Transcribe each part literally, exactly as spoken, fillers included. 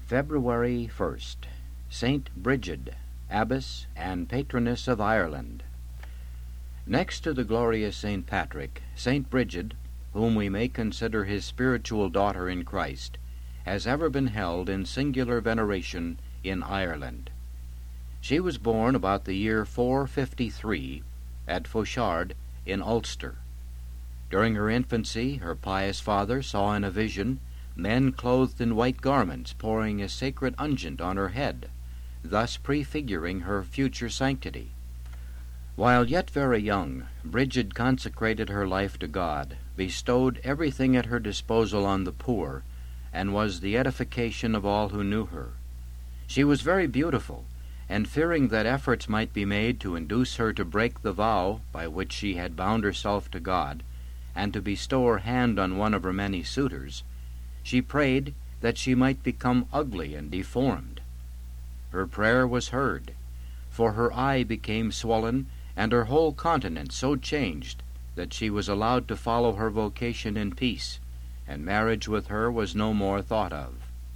February first. Saint Brigid, Abbess and Patroness of Ireland. Next to the glorious Saint Patrick, Saint Brigid, whom we may consider his spiritual daughter in Christ, has ever been held in singular veneration in Ireland. She was born about the year four fifty-three at Fauchard in Ulster. During her infancy, her pious father saw in a vision men clothed in white garments pouring a sacred unguent on her head, thus prefiguring her future sanctity. While yet very young, Brigid consecrated her life to God, bestowed everything at her disposal on the poor, and was the edification of all who knew her. She was very beautiful, and fearing that efforts might be made to induce her to break the vow by which she had bound herself to God, and to bestow her hand on one of her many suitors, she prayed that she might become ugly and deformed. Her prayer was heard, for her eye became swollen, and her whole countenance so changed that she was allowed to follow her vocation in peace, and marriage with her was no more thought of.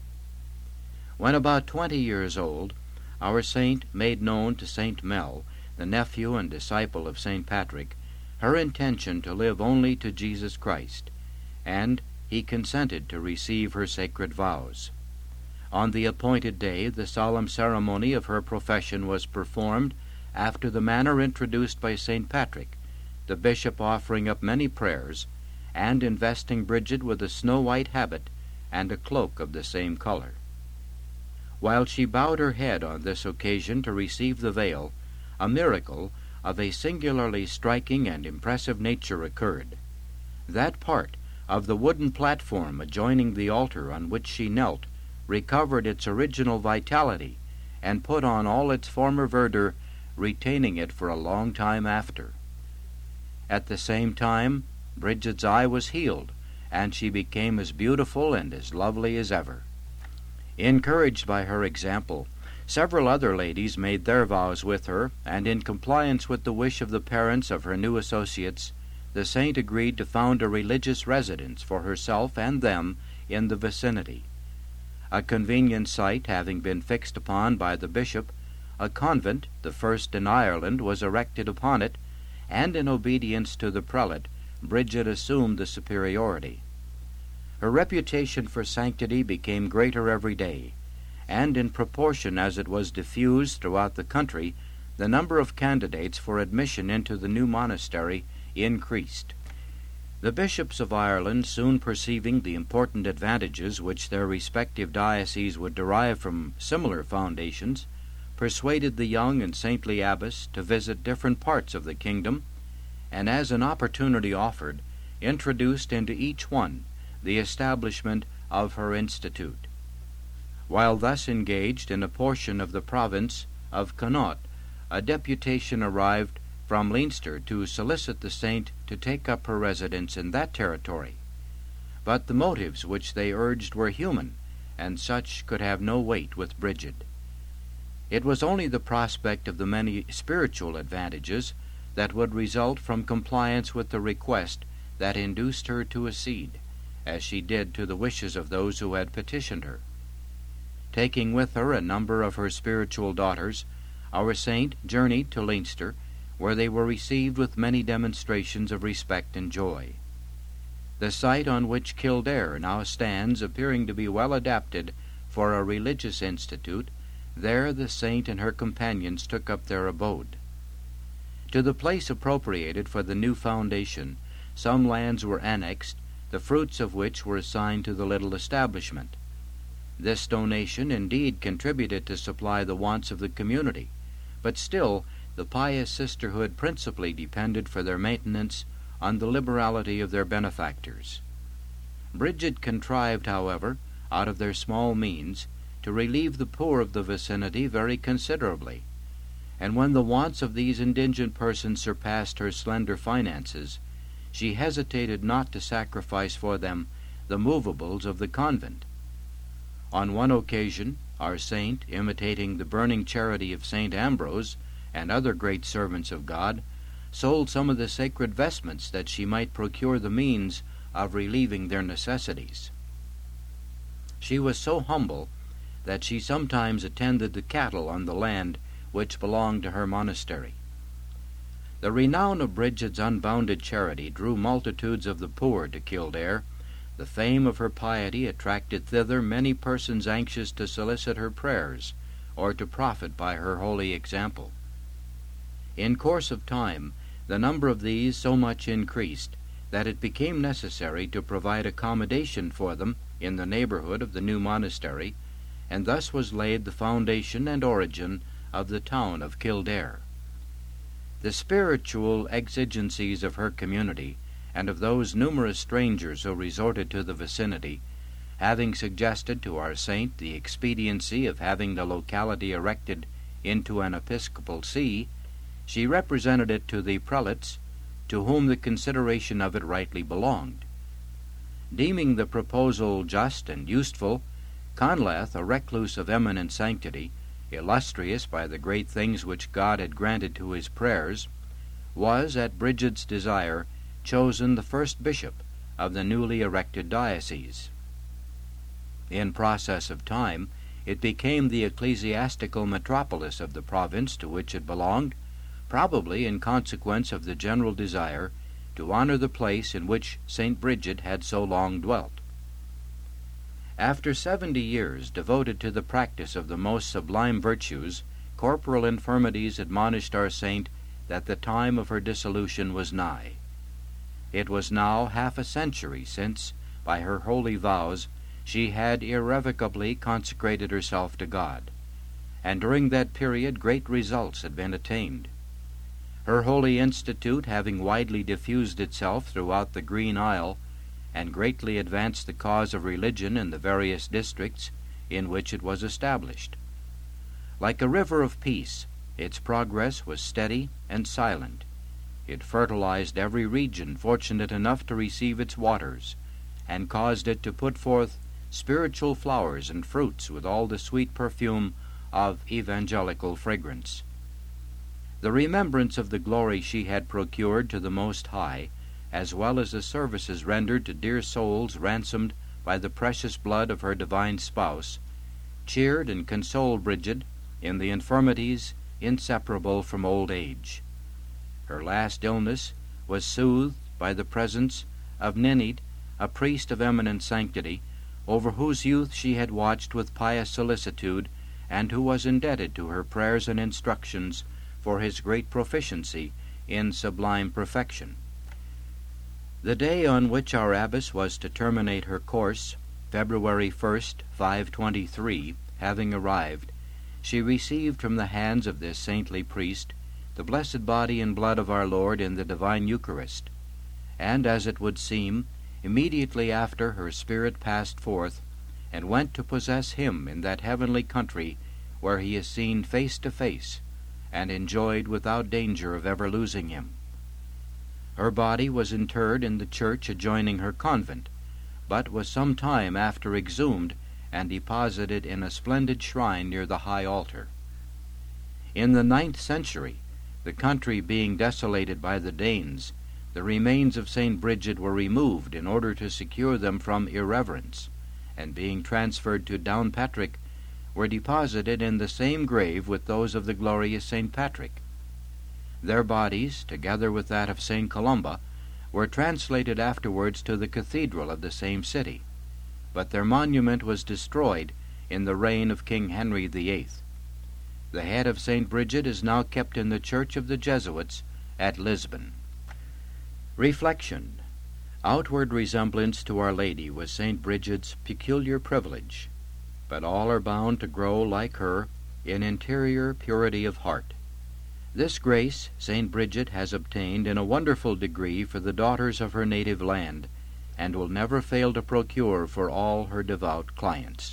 When about twenty years old, our saint made known to Saint Mel, the nephew and disciple of Saint Patrick, her intention to live only to Jesus Christ, and he consented to receive her sacred vows. On the appointed day, the solemn ceremony of her profession was performed after the manner introduced by Saint Patrick, the bishop offering up many prayers, and investing Brigid with a snow-white habit and a cloak of the same color. While she bowed her head on this occasion to receive the veil, a miracle of a singularly striking and impressive nature occurred. That part of the wooden platform adjoining the altar on which she knelt recovered its original vitality and put on all its former verdure, retaining it for a long time after. At the same time, Brigid's eye was healed, and she became as beautiful and as lovely as ever. Encouraged by her example, several other ladies made their vows with her, and in compliance with the wish of the parents of her new associates, the saint agreed to found a religious residence for herself and them in the vicinity. A convenient site having been fixed upon by the bishop, a convent, the first in Ireland, was erected upon it, and in obedience to the prelate, Brigid assumed the superiority. Her reputation for sanctity became greater every day, and in proportion as it was diffused throughout the country, the number of candidates for admission into the new monastery increased. The bishops of Ireland, soon perceiving the important advantages which their respective dioceses would derive from similar foundations, persuaded the young and saintly abbess to visit different parts of the kingdom, and as an opportunity offered, introduced into each one the establishment of her institute. While thus engaged in a portion of the province of Connaught, a deputation arrived from Leinster to solicit the saint to take up her residence in that territory. But the motives which they urged were human, and such could have no weight with Brigid. It was only the prospect of the many spiritual advantages that would result from compliance with the request that induced her to accede, as she did to the wishes of those who had petitioned her. Taking with her a number of her spiritual daughters, our saint journeyed to Leinster, where they were received with many demonstrations of respect and joy. The site on which Kildare now stands appearing to be well adapted for a religious institute, there the saint and her companions took up their abode. To the place appropriated for the new foundation, some lands were annexed, the fruits of which were assigned to the little establishment. This donation indeed contributed to supply the wants of the community, but still the pious sisterhood principally depended for their maintenance on the liberality of their benefactors. Brigid contrived, however, out of their small means, to relieve the poor of the vicinity very considerably, and when the wants of these indigent persons surpassed her slender finances, she hesitated not to sacrifice for them the movables of the convent. On one occasion, our saint, imitating the burning charity of Saint Ambrose and other great servants of God, sold some of the sacred vestments that she might procure the means of relieving their necessities. She was so humble that she sometimes attended the cattle on the land which belonged to her monastery. The renown of Brigid's unbounded charity drew multitudes of the poor to Kildare. The fame of her piety attracted thither many persons anxious to solicit her prayers, or to profit by her holy example. In course of time, the number of these so much increased that it became necessary to provide accommodation for them in the neighborhood of the new monastery, and thus was laid the foundation and origin of the town of Kildare. The spiritual exigencies of her community, and of those numerous strangers who resorted to the vicinity, having suggested to our saint the expediency of having the locality erected into an episcopal see, she represented it to the prelates, to whom the consideration of it rightly belonged. Deeming the proposal just and useful, Conlath, a recluse of eminent sanctity, illustrious by the great things which God had granted to his prayers, was, at Brigid's desire, chosen the first bishop of the newly erected diocese. In process of time, it became the ecclesiastical metropolis of the province to which it belonged, probably in consequence of the general desire to honor the place in which Saint Brigid had so long dwelt. After seventy years devoted to the practice of the most sublime virtues, corporal infirmities admonished our saint that the time of her dissolution was nigh. It was now half a century since, by her holy vows, she had irrevocably consecrated herself to God, and during that period great results had been attained. Her holy institute having widely diffused itself throughout the Green Isle, and greatly advanced the cause of religion in the various districts in which it was established. Like a river of peace, its progress was steady and silent. It fertilized every region fortunate enough to receive its waters, and caused it to put forth spiritual flowers and fruits with all the sweet perfume of evangelical fragrance. The remembrance of the glory she had procured to the Most High, as well as the services rendered to dear souls ransomed by the precious blood of her divine spouse, cheered and consoled Brigid in the infirmities inseparable from old age. Her last illness was soothed by the presence of Nenid, a priest of eminent sanctity, over whose youth she had watched with pious solicitude, and who was indebted to her prayers and instructions for his great proficiency in sublime perfection. The day on which our abbess was to terminate her course, February first, five twenty-three, having arrived, she received from the hands of this saintly priest the blessed body and blood of our Lord in the divine Eucharist, and, as it would seem, immediately after her spirit passed forth, and went to possess him in that heavenly country where he is seen face to face, and enjoyed without danger of ever losing him. Her body was interred in the church adjoining her convent, but was some time after exhumed and deposited in a splendid shrine near the high altar. In the ninth century, the country being desolated by the Danes, the remains of Saint Brigid were removed in order to secure them from irreverence, and being transferred to Downpatrick, were deposited in the same grave with those of the glorious Saint Patrick. Their bodies, together with that of Saint Columba, were translated afterwards to the cathedral of the same city, but their monument was destroyed in the reign of King Henry the Eighth. The head of Saint Brigid is now kept in the church of the Jesuits at Lisbon. Reflection. Outward resemblance to Our Lady was Saint Brigid's peculiar privilege, but all are bound to grow like her in interior purity of heart. This grace Saint Brigid has obtained in a wonderful degree for the daughters of her native land, and will never fail to procure for all her devout clients.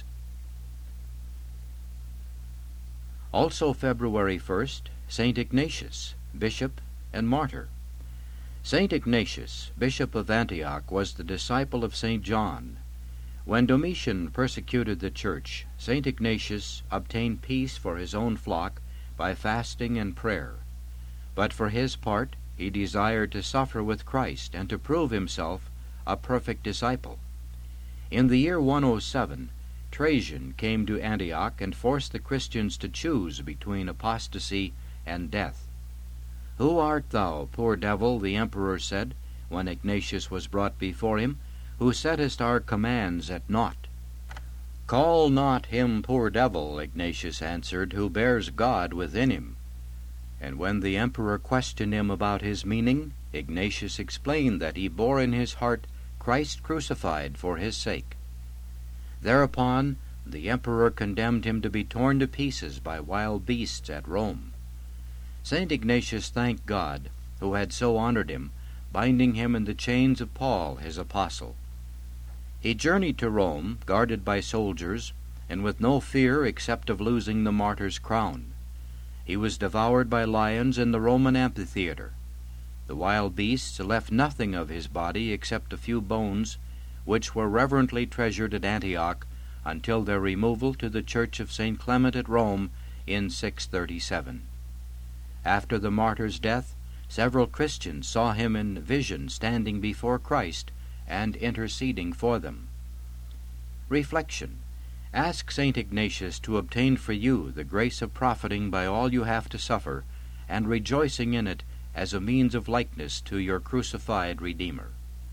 Also February first, Saint Ignatius, Bishop and Martyr. Saint Ignatius, Bishop of Antioch, was the disciple of Saint John. When Domitian persecuted the church, Saint Ignatius obtained peace for his own flock by fasting and prayer. But for his part, he desired to suffer with Christ and to prove himself a perfect disciple. In the year one oh seven, Trajan came to Antioch and forced the Christians to choose between apostasy and death. "Who art thou, poor devil," the emperor said, when Ignatius was brought before him, "who settest our commands at naught?" "Call not him poor devil," Ignatius answered, "who bears God within him." And when the emperor questioned him about his meaning, Ignatius explained that he bore in his heart Christ crucified for his sake. Thereupon the emperor condemned him to be torn to pieces by wild beasts at Rome. Saint Ignatius thanked God, who had so honored him, binding him in the chains of Paul, his apostle. He journeyed to Rome, guarded by soldiers, and with no fear except of losing the martyr's crown. He was devoured by lions in the Roman amphitheater. The wild beasts left nothing of his body except a few bones, which were reverently treasured at Antioch until their removal to the church of Saint Clement at Rome in six thirty-seven. After the martyr's death, several Christians saw him in vision standing before Christ and interceding for them. Reflection. Ask Saint Ignatius to obtain for you the grace of profiting by all you have to suffer, and rejoicing in it as a means of likeness to your crucified Redeemer.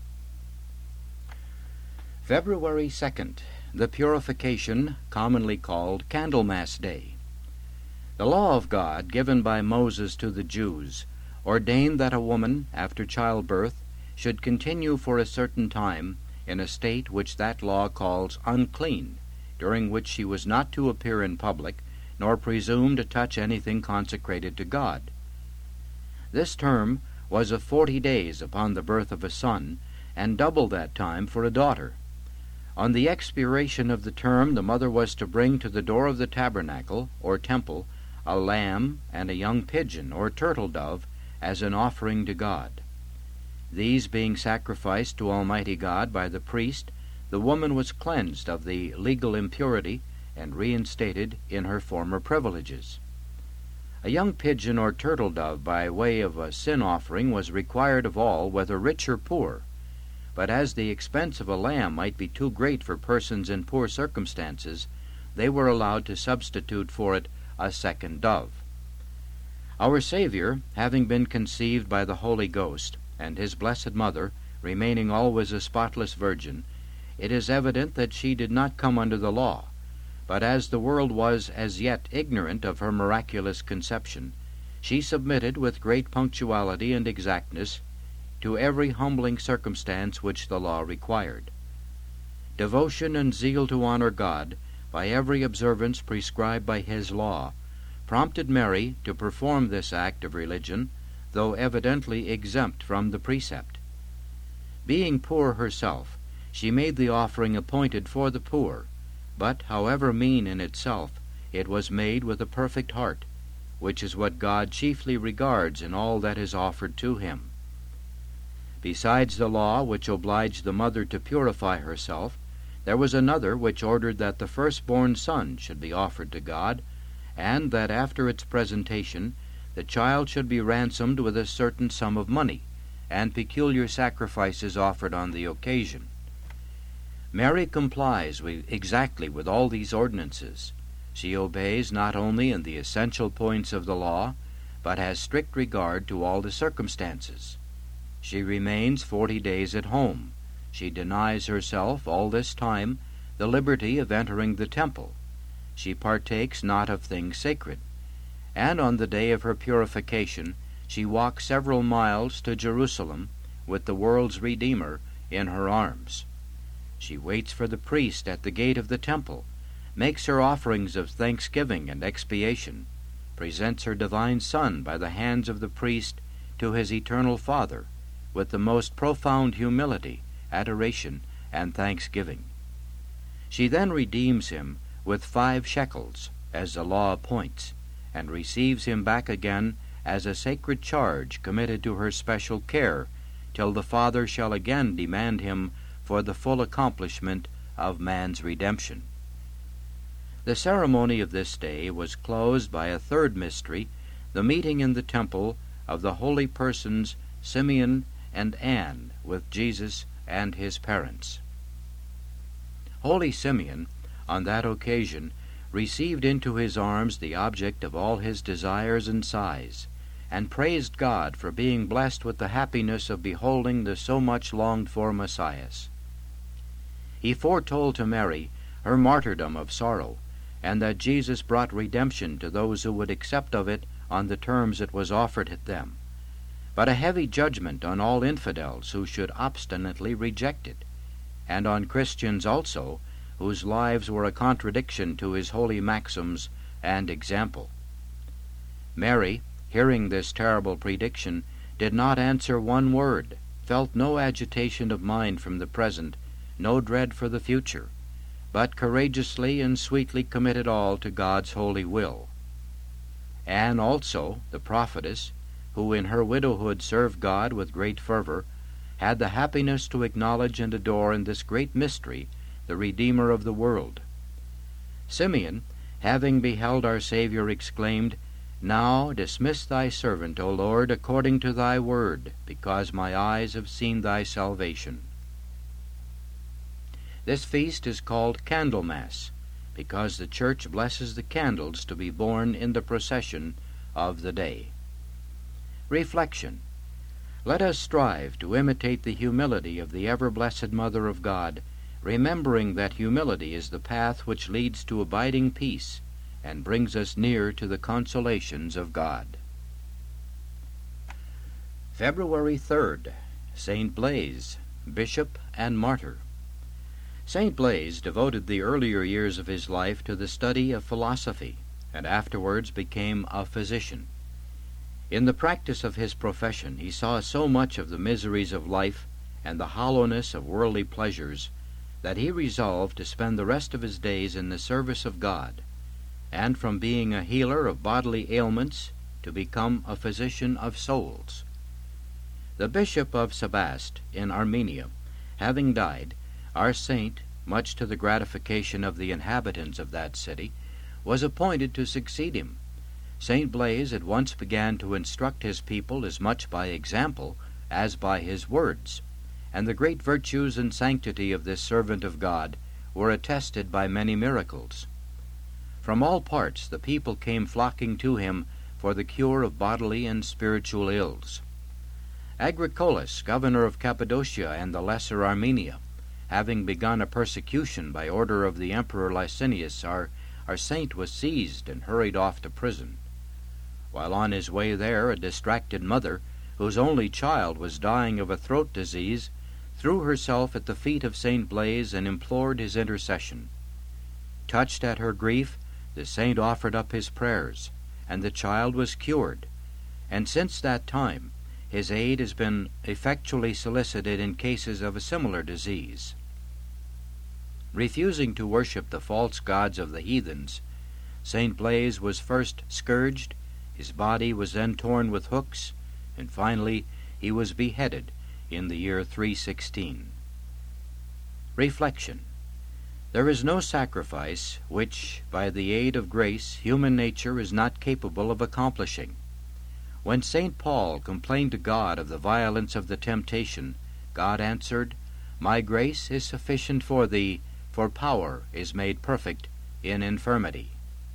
February second, the Purification, commonly called Candlemas Day. The law of God, given by Moses to the Jews, ordained that a woman, after childbirth, should continue for a certain time in a state which that law calls unclean, during which she was not to appear in public, nor presume to touch anything consecrated to God. This term was of forty days upon the birth of a son, and double that time for a daughter. On the expiration of the term, the mother was to bring to the door of the tabernacle, or temple, a lamb and a young pigeon, or turtle dove, as an offering to God. These being sacrificed to Almighty God by the priest, the woman was cleansed of the legal impurity and reinstated in her former privileges. A young pigeon or turtle dove by way of a sin offering was required of all, whether rich or poor, but as the expense of a lamb might be too great for persons in poor circumstances, they were allowed to substitute for it a second dove. Our Savior, having been conceived by the Holy Ghost, and his blessed mother, remaining always a spotless virgin, it is evident that she did not come under the law, but as the world was as yet ignorant of her miraculous conception, she submitted with great punctuality and exactness to every humbling circumstance which the law required. Devotion and zeal to honor God, by every observance prescribed by his law, prompted Mary to perform this act of religion, though evidently exempt from the precept. Being poor herself, she made the offering appointed for the poor, but, however mean in itself, it was made with a perfect heart, which is what God chiefly regards in all that is offered to him. Besides the law which obliged the mother to purify herself, there was another which ordered that the firstborn son should be offered to God, and that after its presentation the child should be ransomed with a certain sum of money, and peculiar sacrifices offered on the occasion. Mary complies with, exactly with all these ordinances. She obeys not only in the essential points of the law, but has strict regard to all the circumstances. She remains forty days at home. She denies herself all this time the liberty of entering the temple. She partakes not of things sacred. And on the day of her purification she walks several miles to Jerusalem with the world's Redeemer in her arms. She waits for the priest at the gate of the temple, makes her offerings of thanksgiving and expiation, presents her divine Son by the hands of the priest to his eternal Father, with the most profound humility, adoration, and thanksgiving. She then redeems him with five shekels, as the law appoints, and receives him back again as a sacred charge committed to her special care, till the Father shall again demand him for the full accomplishment of man's redemption. The ceremony of this day was closed by a third mystery, the meeting in the temple of the holy persons Simeon and Anne with Jesus and his parents. Holy Simeon, on that occasion, received into his arms the object of all his desires and sighs, and praised God for being blessed with the happiness of beholding the so much longed-for Messiah. He foretold to Mary her martyrdom of sorrow, and that Jesus brought redemption to those who would accept of it on the terms it was offered at them, but a heavy judgment on all infidels who should obstinately reject it, and on Christians also, whose lives were a contradiction to his holy maxims and example. Mary, hearing this terrible prediction, did not answer one word, felt no agitation of mind from the present, no dread for the future, but courageously and sweetly committed all to God's holy will. Anne also, the prophetess, who in her widowhood served God with great fervor, had the happiness to acknowledge and adore in this great mystery the Redeemer of the world. Simeon, having beheld our Savior, exclaimed, "Now dismiss thy servant, O Lord, according to thy word, because my eyes have seen thy salvation." This feast is called Candlemas, because the Church blesses the candles to be borne in the procession of the day. Reflection. Let us strive to imitate the humility of the ever-blessed Mother of God, remembering that humility is the path which leads to abiding peace and brings us near to the consolations of God. February third, Saint Blaise, Bishop and Martyr. Saint Blaise devoted the earlier years of his life to the study of philosophy, and afterwards became a physician. In the practice of his profession he saw so much of the miseries of life and the hollowness of worldly pleasures that he resolved to spend the rest of his days in the service of God, and from being a healer of bodily ailments to become a physician of souls. The Bishop of Sebaste in Armenia, having died, our saint, much to the gratification of the inhabitants of that city, was appointed to succeed him. Saint Blaise at once began to instruct his people as much by example as by his words, and the great virtues and sanctity of this servant of God were attested by many miracles. From all parts the people came flocking to him for the cure of bodily and spiritual ills. Agricolas, governor of Cappadocia and the Lesser Armenia, having begun a persecution by order of the Emperor Licinius, our, our saint was seized and hurried off to prison. While on his way there, a distracted mother, whose only child was dying of a throat disease, threw herself at the feet of Saint Blaise and implored his intercession. Touched at her grief, the saint offered up his prayers, and the child was cured, and since that time his aid has been effectually solicited in cases of a similar disease. Refusing to worship the false gods of the heathens, Saint Blaise was first scourged, his body was then torn with hooks, and finally he was beheaded in the year three sixteen. Reflection. There is no sacrifice which, by the aid of grace, human nature is not capable of accomplishing. When Saint Paul complained to God of the violence of the temptation, God answered, "My grace is sufficient for thee, for power is made perfect in infirmity."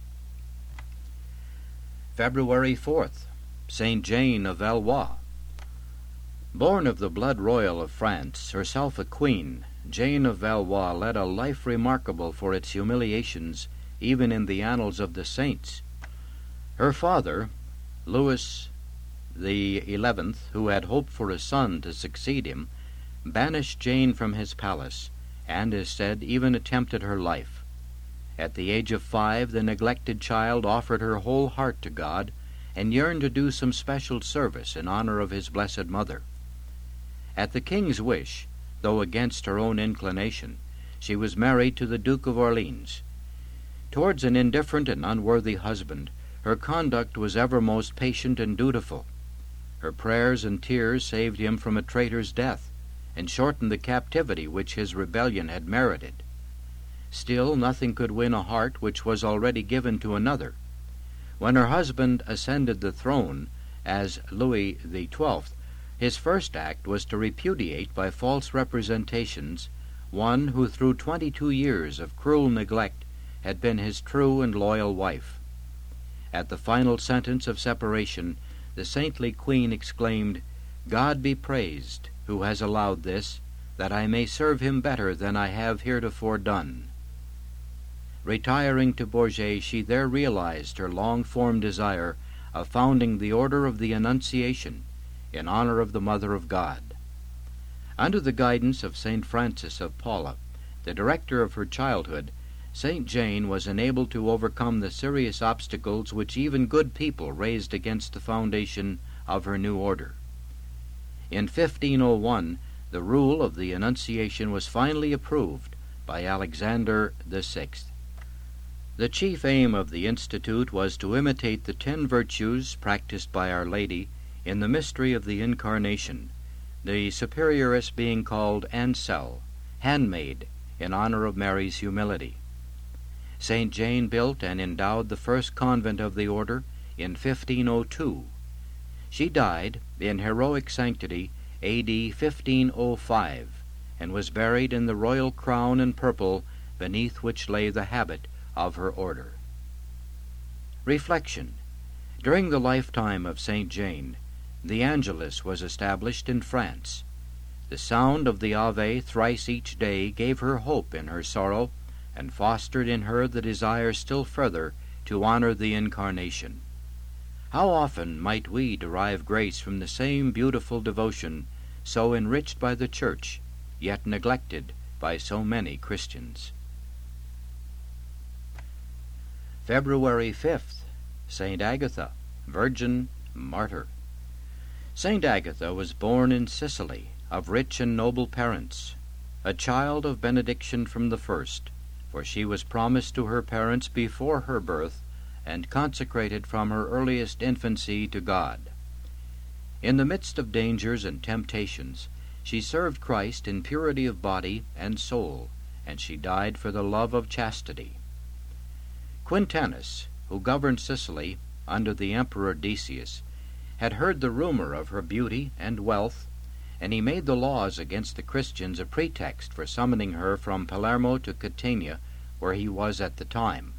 February fourth, Saint Jane of Valois. Born of the blood royal of France, herself a queen, Jane of Valois led a life remarkable for its humiliations, even in the annals of the saints. Her father, Louis the Eleventh, who had hoped for a son to succeed him, banished Jane from his palace, and, is said, even attempted her life. At the age of five, the neglected child offered her whole heart to God, and yearned to do some special service in honor of his blessed mother. At the king's wish, though against her own inclination, she was married to the Duke of Orleans. Towards an indifferent and unworthy husband, her conduct was ever most patient and dutiful. Her prayers and tears saved him from a traitor's death, and shortened the captivity which his rebellion had merited. Still, nothing could win a heart which was already given to another. When her husband ascended the throne as Louis the Twelfth, his first act was to repudiate by false representations one who through twenty-two years of cruel neglect had been his true and loyal wife. At the final sentence of separation, the saintly queen exclaimed, "God be praised, who has allowed this, that I may serve him better than I have heretofore done." Retiring to Bourges, she there realized her long-formed desire of founding the Order of the Annunciation in honor of the Mother of God. Under the guidance of Saint Francis of Paula, the director of her childhood, Saint Jane was enabled to overcome the serious obstacles which even good people raised against the foundation of her new order. In fifteen oh one, the rule of the Annunciation was finally approved by Alexander the Sixth. The chief aim of the Institute was to imitate the ten virtues practiced by Our Lady in the mystery of the Incarnation, the superioress being called Ansel, handmaid, in honor of Mary's humility. Saint Jane built and endowed the first convent of the order in fifteen oh two. She died in heroic sanctity A D fifteen oh five, and was buried in the royal crown and purple beneath which lay the habit of her order. Reflection. During the lifetime of Saint Jane, the Angelus was established in France. The sound of the Ave thrice each day gave her hope in her sorrow, and fostered in her the desire still further to honor the Incarnation. How often might we derive grace from the same beautiful devotion, so enriched by the Church, yet neglected by so many Christians? February fifth, Saint Agatha, Virgin, Martyr. Saint Agatha was born in Sicily, of rich and noble parents, a child of benediction from the first, for she was promised to her parents before her birth, and consecrated from her earliest infancy to God. In the midst of dangers and temptations, she served Christ in purity of body and soul, and she died for the love of chastity. Quintanus, who governed Sicily under the Emperor Decius, had heard the rumor of her beauty and wealth, and he made the laws against the Christians a pretext for summoning her from Palermo to Catania, where he was at the time.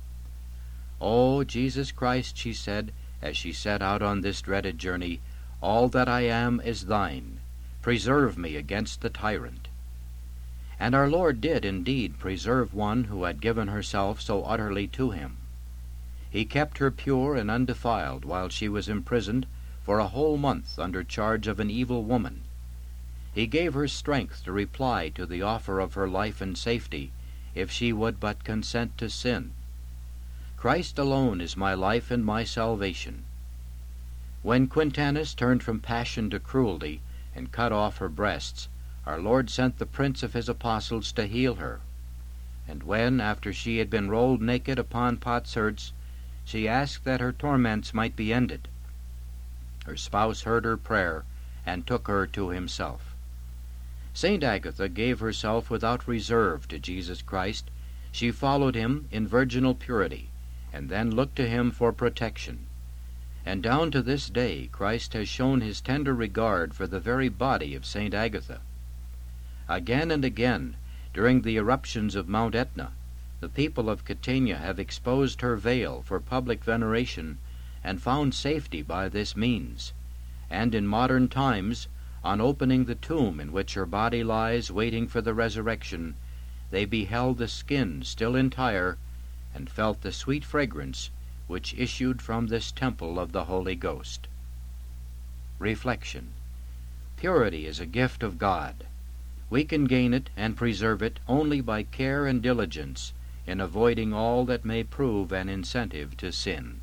"O Jesus Christ," she said, as she set out on this dreaded journey, "all that I am is thine. Preserve me against the tyrant." And our Lord did indeed preserve one who had given herself so utterly to him. He kept her pure and undefiled while she was imprisoned for a whole month under charge of an evil woman. He gave her strength to reply to the offer of her life and safety, if she would but consent to sin. "Christ alone is my life and my salvation." When Quintanus turned from passion to cruelty and cut off her breasts, our Lord sent the prince of his apostles to heal her. And when, after she had been rolled naked upon potsherds, she asked that her torments might be ended, her spouse heard her prayer and took her to himself. Saint Agatha gave herself without reserve to Jesus Christ. She followed him in virginal purity, and then looked to him for protection. And down to this day Christ has shown his tender regard for the very body of Saint Agatha. Again and again, during the eruptions of Mount Etna, the people of Catania have exposed her veil for public veneration, and found safety by this means. And in modern times, on opening the tomb in which her body lies waiting for the resurrection, they beheld the skin still entire, and felt the sweet fragrance which issued from this temple of the Holy Ghost. Reflection. Purity is a gift of God. We can gain it and preserve it only by care and diligence in avoiding all that may prove an incentive to sin.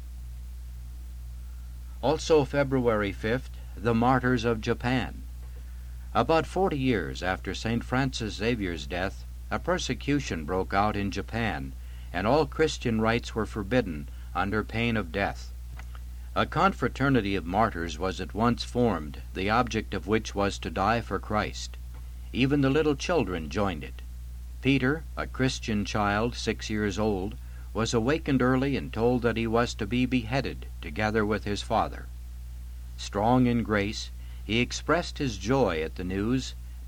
Also February fifth, the Martyrs of Japan. About forty years after Saint Francis Xavier's death, a persecution broke out in Japan, and all Christian rites were forbidden under pain of death. A confraternity of martyrs was at once formed, the object of which was to die for Christ. Even the little children joined it. Peter, a Christian child six years old, was awakened early and told that he was to be beheaded together with his father. Strong in grace, he expressed his joy at the news,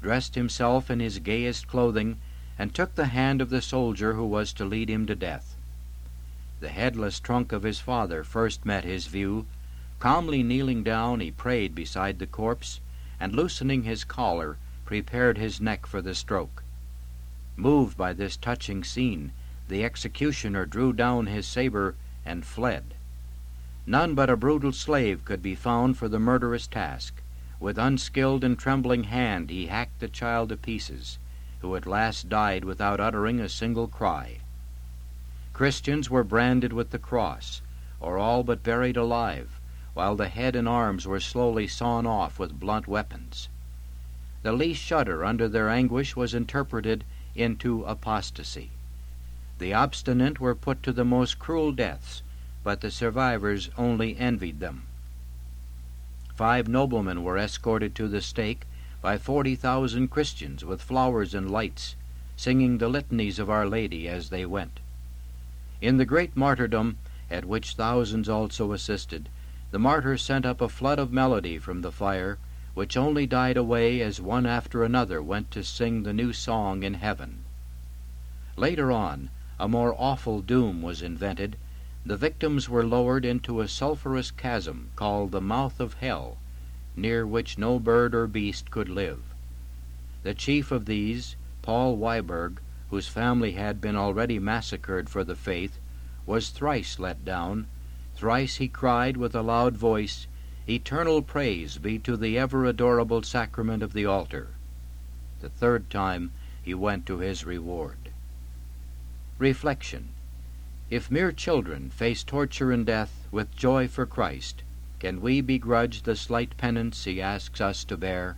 dressed himself in his gayest clothing, and took the hand of the soldier who was to lead him to death. The headless trunk of his father first met his view. Calmly kneeling down, he prayed beside the corpse, and loosening his collar, prepared his neck for the stroke. Moved by this touching scene, the executioner drew down his saber and fled. None but a brutal slave could be found for the murderous task. With unskilled and trembling hand he hacked the child to pieces, who at last died without uttering a single cry. Christians were branded with the cross, or all but buried alive, while the head and arms were slowly sawn off with blunt weapons. The least shudder under their anguish was interpreted into apostasy. The obstinate were put to the most cruel deaths, but the survivors only envied them. Five noblemen were escorted to the stake by forty thousand Christians with flowers and lights, singing the litanies of Our Lady as they went. In the great martyrdom, at which thousands also assisted, the martyrs sent up a flood of melody from the fire, which only died away as one after another went to sing the new song in heaven. Later on, a more awful doom was invented. The victims were lowered into a sulphurous chasm called the mouth of hell, near which no bird or beast could live. The chief of these, Paul Weiberg, whose family had been already massacred for the faith, was thrice let down. Thrice he cried with a loud voice, "Eternal praise be to the ever-adorable sacrament of the altar." The third time he went to his reward. Reflection. If mere children face torture and death with joy for Christ, can we begrudge the slight penance he asks us to bear?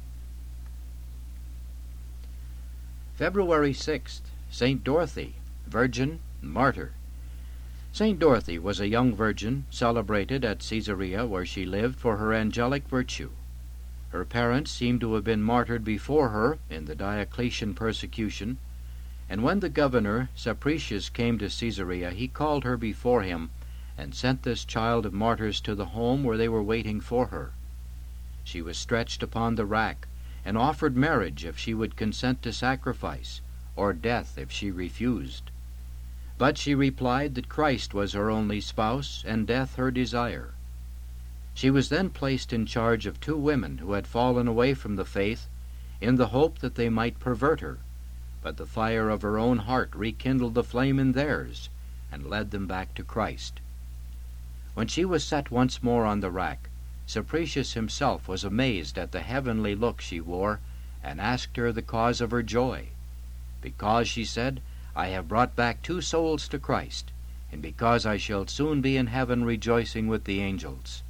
February sixth, Saint Dorothy, Virgin, Martyr. Saint Dorothy was a young virgin, celebrated at Caesarea, where she lived, for her angelic virtue. Her parents seem to have been martyred before her in the Diocletian persecution, and when the governor Sapricius came to Caesarea, he called her before him and sent this child of martyrs to the home where they were waiting for her. She was stretched upon the rack, and offered marriage if she would consent to sacrifice, or death if she refused. But she replied that Christ was her only spouse, and death her desire. She was then placed in charge of two women who had fallen away from the faith, in the hope that they might pervert her, but the fire of her own heart rekindled the flame in theirs, and led them back to Christ. When she was set once more on the rack, Sapricius himself was amazed at the heavenly look she wore, and asked her the cause of her joy. "Because," she said, "I have brought back two souls to Christ, and because I shall soon be in heaven rejoicing with the angels."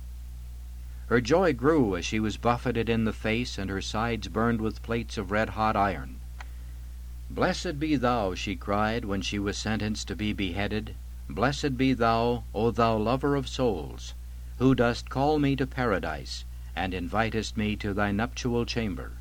Her joy grew as she was buffeted in the face, and her sides burned with plates of red-hot iron. "Blessed be thou," she cried when she was sentenced to be beheaded, "blessed be thou, O thou lover of souls, who dost call me to paradise, and invitest me to thy nuptial chamber."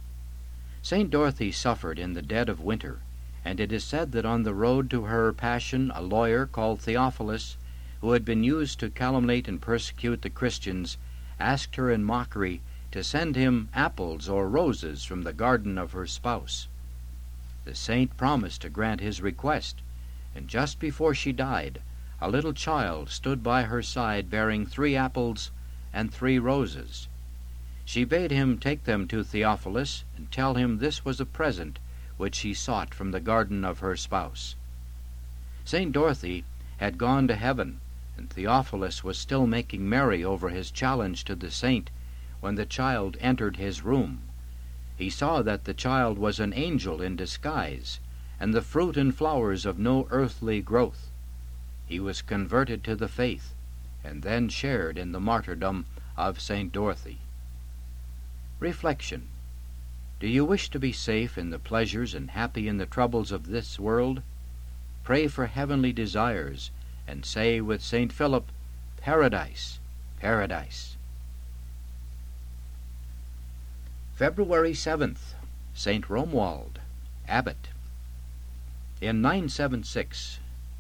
Saint Dorothy suffered in the dead of winter, and it is said that on the road to her passion a lawyer called Theophilus, who had been used to calumniate and persecute the Christians, asked her in mockery to send him apples or roses from the garden of her spouse. The saint promised to grant his request, and just before she died, a little child stood by her side bearing three apples and three roses. She bade him take them to Theophilus and tell him this was a present which she sought from the garden of her spouse. Saint Dorothy had gone to heaven, and Theophilus was still making merry over his challenge to the saint when the child entered his room. He saw that the child was an angel in disguise, and the fruit and flowers of no earthly growth. He was converted to the faith, and then shared in the martyrdom of Saint Dorothy. Reflection. Do you wish to be safe in the pleasures and happy in the troubles of this world? Pray for heavenly desires, and say with Saint Philip, "Paradise, paradise." February seventh, Saint Romuald, Abbot. In nine seventy-six,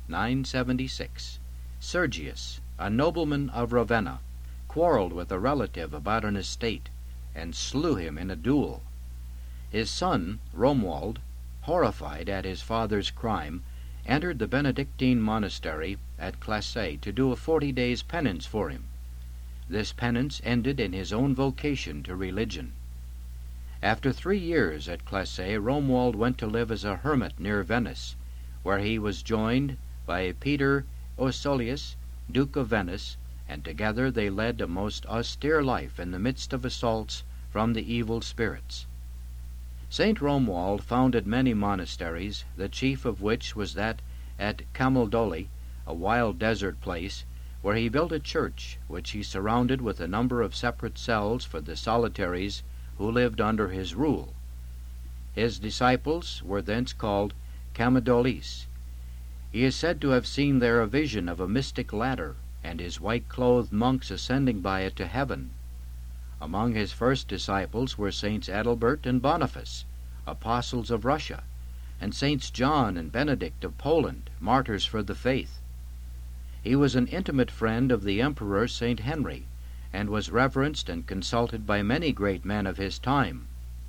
Sergius, a nobleman of Ravenna, quarreled with a relative about an estate, and slew him in a duel. His son, Romuald, horrified at his father's crime, entered the Benedictine monastery at Classe to do a forty days' penance for him. This penance ended in his own vocation to religion. After three years at Classe, Romuald went to live as a hermit near Venice, where he was joined by Peter Osolius, Duke of Venice, and together they led a most austere life in the midst of assaults from the evil spirits. Saint Romuald founded many monasteries, the chief of which was that at Camaldoli, a wild desert place, where he built a church, which he surrounded with a number of separate cells for the solitaries who lived under his rule. His disciples were thence called Camadolis. He is said to have seen there a vision of a mystic ladder, and his white-clothed monks ascending by it to heaven. Among his first disciples were Saints Adalbert and Boniface, apostles of Russia, and Saints John and Benedict of Poland, martyrs for the faith. He was an intimate friend of the Emperor Saint Henry, and was reverenced and consulted by many great men of his time.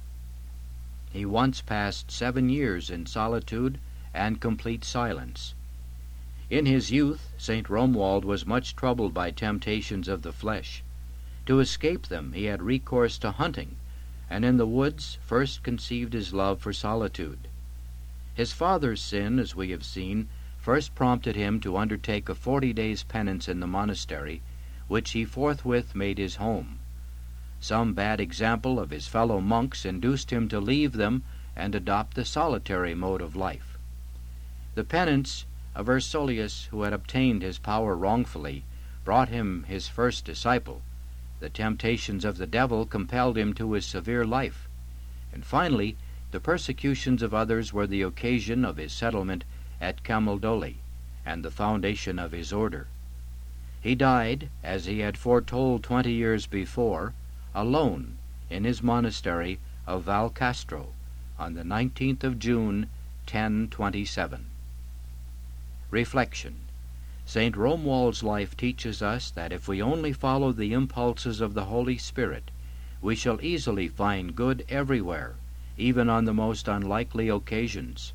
He once passed seven years in solitude and complete silence. In his youth, Saint Romuald was much troubled by temptations of the flesh. To escape them he had recourse to hunting, and in the woods first conceived his love for solitude. His father's sin, as we have seen, first prompted him to undertake a forty days' penance in the monastery, which he forthwith made his home. Some bad example of his fellow monks induced him to leave them and adopt the solitary mode of life. The penance of Ursolius, who had obtained his power wrongfully, brought him his first disciple. The temptations of the devil compelled him to his severe life, and finally the persecutions of others were the occasion of his settlement at Camaldoli and the foundation of his order. He died, as he had foretold twenty years before, alone in his monastery of Val Castro on the nineteenth of June, ten twenty-seven. Reflection. Saint Romuald's life teaches us that if we only follow the impulses of the Holy Spirit, we shall easily find good everywhere, even on the most unlikely occasions.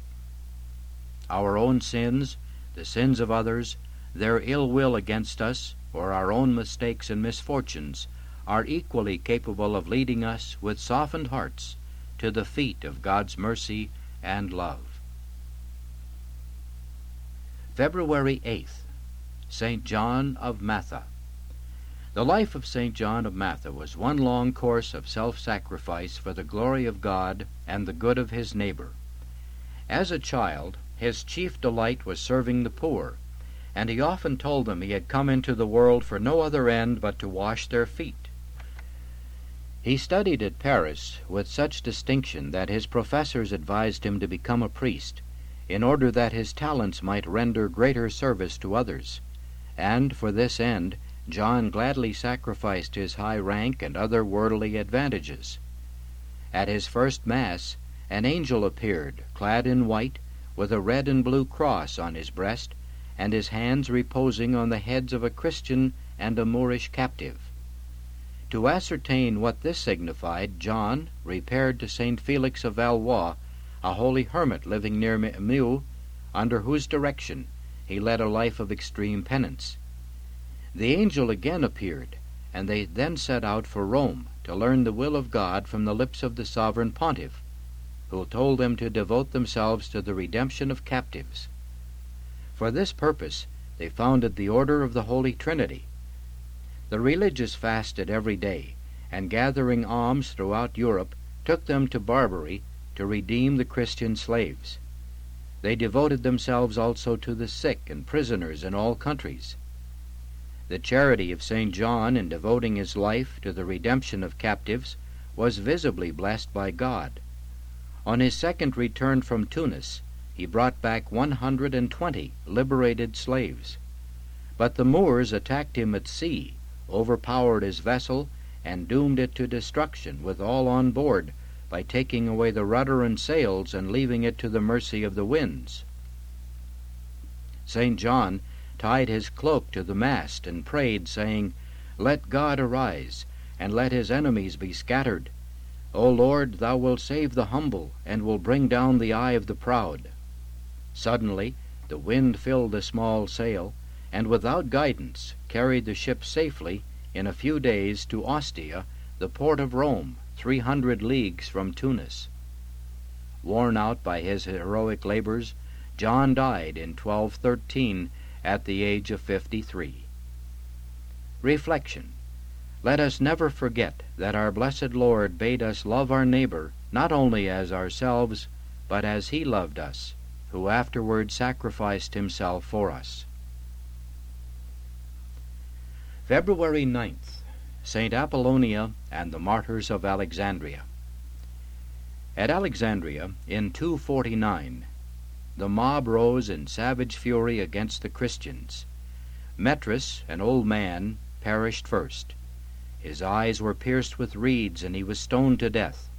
Our own sins, the sins of others, their ill will against us, or our own mistakes and misfortunes, are equally capable of leading us with softened hearts to the feet of God's mercy and love. February eighth. Saint John of Matha. The life of Saint John of Matha was one long course of self-sacrifice for the glory of God and the good of his neighbor. As a child, his chief delight was serving the poor, and he often told them he had come into the world for no other end but to wash their feet. He studied at Paris with such distinction that his professors advised him to become a priest, in order that his talents might render greater service to others. And for this end John gladly sacrificed his high rank and other worldly advantages. At his first Mass, an angel appeared, clad in white, with a red and blue cross on his breast, and his hands reposing on the heads of a Christian and a Moorish captive. To ascertain what this signified, John repaired to Saint Felix of Valois, a holy hermit living near Meaux, under whose direction he led a life of extreme penance. The angel again appeared, and they then set out for Rome to learn the will of God from the lips of the sovereign pontiff, who told them to devote themselves to the redemption of captives. For this purpose they founded the Order of the Holy Trinity. The religious fasted every day, and gathering alms throughout Europe, took them to Barbary to redeem the Christian slaves. They devoted themselves also to the sick and prisoners in all countries. The charity of Saint John in devoting his life to the redemption of captives was visibly blessed by God. On his second return from Tunis, he brought back one hundred and twenty liberated slaves. But the Moors attacked him at sea, overpowered his vessel, and doomed it to destruction with all on board, by taking away the rudder and sails and leaving it to the mercy of the winds. Saint John tied his cloak to the mast and prayed, saying, "Let God arise, and let his enemies be scattered. O Lord, thou wilt save the humble, and will bring down the eye of the proud. Suddenly the wind filled the small sail, and without guidance carried the ship safely in a few days to Ostia, the port of Rome, three hundred leagues from Tunis. Worn out by his heroic labors, John died in twelve thirteen at the age of fifty-three. Reflection. Let us never forget that our blessed Lord bade us love our neighbor not only as ourselves, but as he loved us, who afterward sacrificed himself for us. February ninth. Saint Apollonia and the Martyrs of Alexandria. At Alexandria, in two forty-nine, the mob rose in savage fury against the Christians. Metras, an old man, perished first. His eyes were pierced with reeds, and he was stoned to death.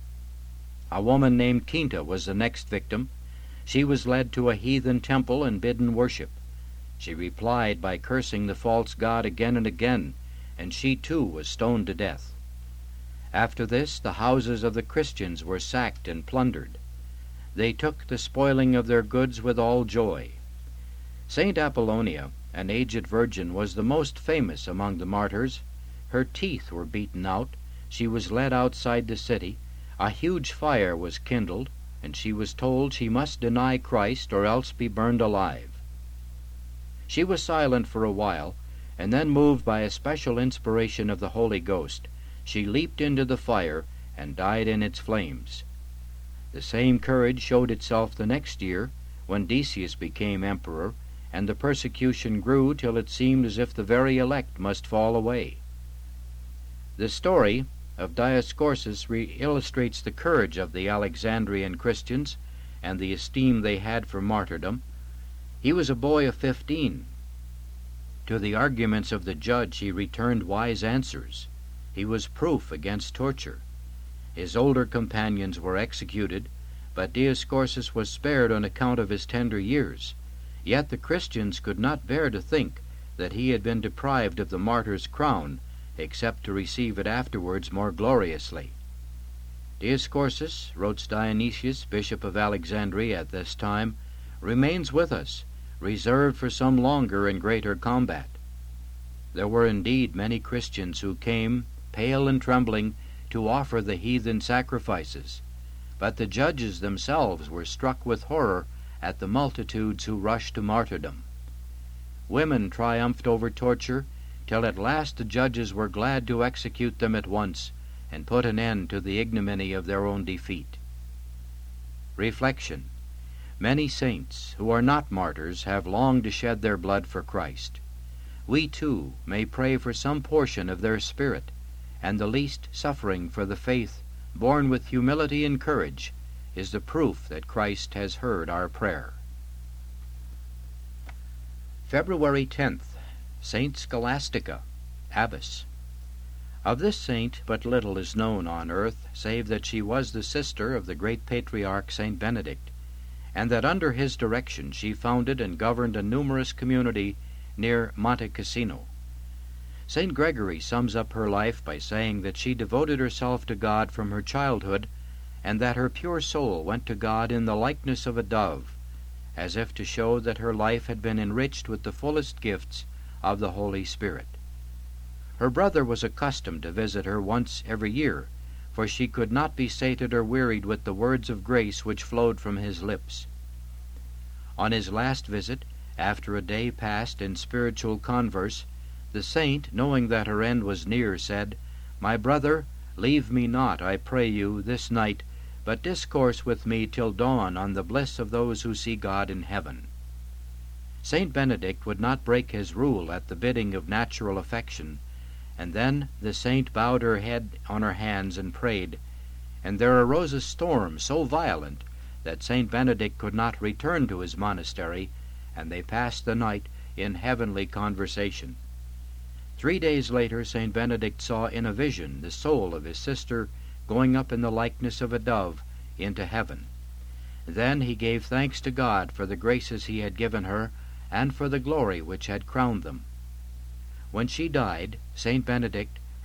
A woman named Quinta was the next victim. She was led to a heathen temple and bidden worship. She replied by cursing the false god again and again, and she too was stoned to death. After this, the houses of the Christians were sacked and plundered. They took the spoiling of their goods with all joy. Saint Apollonia, an aged virgin, was the most famous among the martyrs. Her teeth were beaten out. She was led outside the city. A huge fire was kindled, and she was told she must deny Christ or else be burned alive. She was silent for a while, and then, moved by a special inspiration of the Holy Ghost, she leaped into the fire and died in its flames. The same courage showed itself the next year, when Decius became emperor, and the persecution grew till it seemed as if the very elect must fall away. The story of Dioscorsus re- illustrates the courage of the Alexandrian Christians and the esteem they had for martyrdom. He was a boy of fifteen. To the arguments of the judge he returned wise answers. He was proof against torture. His older companions were executed, but Dioscorsus was spared on account of his tender years. Yet the Christians could not bear to think that he had been deprived of the martyr's crown, except to receive it afterwards more gloriously. Dioscorsus, wrote Dionysius, bishop of Alexandria at this time, remains with us, reserved for some longer and greater combat. There were indeed many Christians who came, pale and trembling, to offer the heathen sacrifices, but the judges themselves were struck with horror at the multitudes who rushed to martyrdom. Women triumphed over torture, till at last the judges were glad to execute them at once and put an end to the ignominy of their own defeat. Reflection. Many saints who are not martyrs have longed to shed their blood for Christ. We too may pray for some portion of their spirit, and the least suffering for the faith, born with humility and courage, is the proof that Christ has heard our prayer. February tenth. Saint Scholastica, Abbess. Of this saint but little is known on earth, save that she was the sister of the great patriarch Saint Benedict, and that under his direction she founded and governed a numerous community near Monte Cassino. Saint Gregory sums up her life by saying that she devoted herself to God from her childhood, and that her pure soul went to God in the likeness of a dove, as if to show that her life had been enriched with the fullest gifts of the Holy Spirit. Her brother was accustomed to visit her once every year, for she could not be sated or wearied with the words of grace which flowed from his lips. On his last visit, after a day passed in spiritual converse, the saint, knowing that her end was near, said, "My brother, leave me not, I pray you, this night, but discourse with me till dawn on the bliss of those who see God in heaven." Saint Benedict would not break his rule at the bidding of natural affection, and then the saint bowed her head on her hands and prayed, and there arose a storm so violent that Saint Benedict could not return to his monastery, and they passed the night in heavenly conversation. Three days later Saint Benedict saw in a vision the soul of his sister going up in the likeness of a dove into heaven. Then he gave thanks to God for the graces he had given her, and for the glory which had crowned them. When she died, Saint Benedict,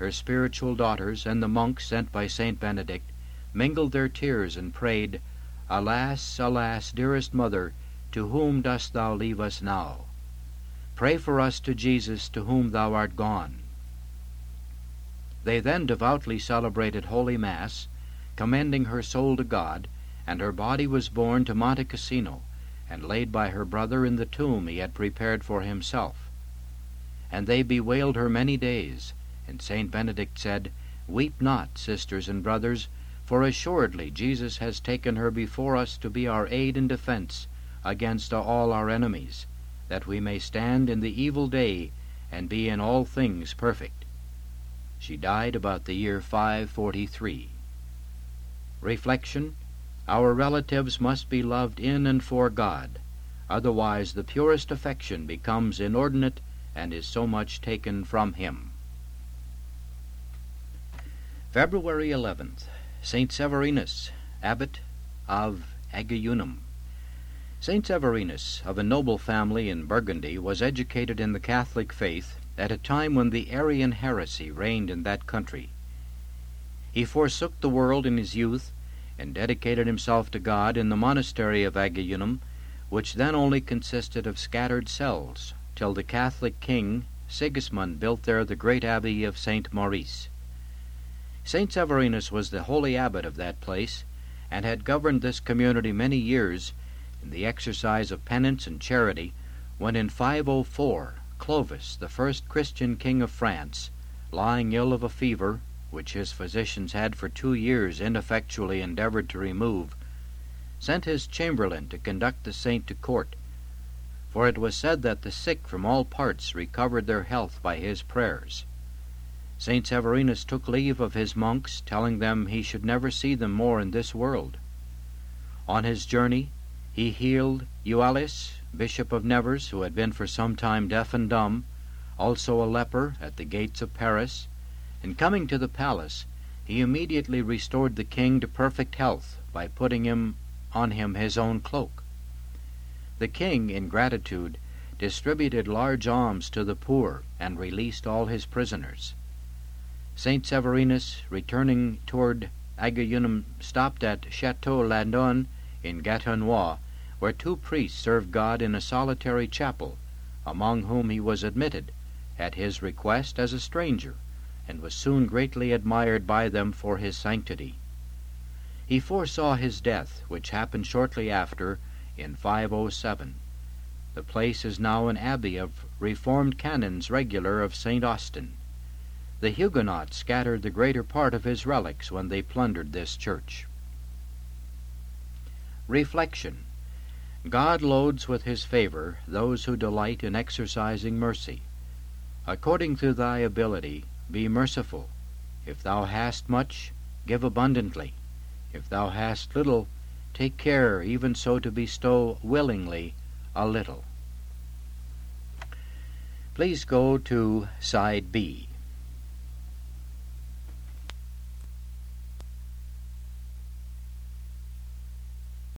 her spiritual daughters, and the monks sent by Saint Benedict, mingled their tears and prayed, "Alas, alas, dearest mother, to whom dost thou leave us now? Pray for us to Jesus, to whom thou art gone." They then devoutly celebrated Holy Mass, commending her soul to God, and her body was borne to Monte Cassino, and laid by her brother in the tomb he had prepared for himself. And they bewailed her many days, and Saint Benedict said, "Weep not, sisters and brothers, for assuredly Jesus has taken her before us to be our aid and defense against all our enemies, that we may stand in the evil day and be in all things perfect." She died about the year five forty-three. Reflection: our relatives must be loved in and for God, otherwise the purest affection becomes inordinate and is so much taken from Him. February eleventh. Saint Severinus, Abbot of Agaunum. Saint Severinus, of a noble family in Burgundy, was educated in the Catholic faith at a time when the Arian heresy reigned in that country. He forsook the world in his youth, and dedicated himself to God in the monastery of Agaunum, which then only consisted of scattered cells, till the Catholic king Sigismund built there the great abbey of Saint Maurice. Saint Severinus was the holy abbot of that place, and had governed this community many years in the exercise of penance and charity, when in five oh four Clovis, the first Christian king of France, lying ill of a fever, which his physicians had for two years ineffectually endeavored to remove, sent his chamberlain to conduct the saint to court, for it was said that the sick from all parts recovered their health by his prayers. Saint Severinus took leave of his monks, telling them he should never see them more in this world. On his journey he healed Eualis, Bishop of Nevers, who had been for some time deaf and dumb, also a leper at the gates of Paris, and coming to the palace, he immediately restored the king to perfect health by putting him on him his own cloak. The king, in gratitude, distributed large alms to the poor and released all his prisoners. Saint Severinus, returning toward Agaunum, stopped at Chateau Landon in Gatenois, where two priests served God in a solitary chapel, among whom he was admitted, at his request, as a stranger, and was soon greatly admired by them for his sanctity. He foresaw his death, which happened shortly after, in five oh seven. The place is now an abbey of Reformed canons regular of Saint Austin. The Huguenots scattered the greater part of his relics when they plundered this church. Reflection: God loads with his favor those who delight in exercising mercy. According to thy ability, be merciful. If thou hast much, give abundantly. If thou hast little, take care even so to bestow willingly a little. Please go to Side B.